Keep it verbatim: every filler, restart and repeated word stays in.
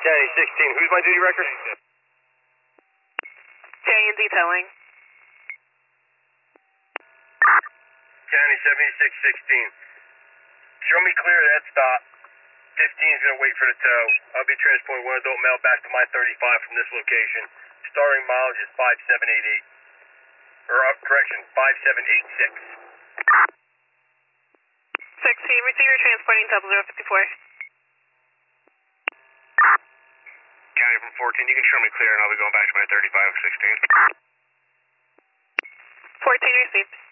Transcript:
County sixteen, who's my duty record? J and detailing. County seventy-six sixteen. Show me clear of that stop. fifteen's going to wait for the tow. I'll be transporting one adult male back to my thirty-five from this location. Starting mileage is five seven eight eight. Or, uh, correction, five seven eight six. sixteen, receiver transporting double zero fifty-four. County from fourteen, you can show me clear and I'll be going back to my thirty-five sixteen. fourteen received.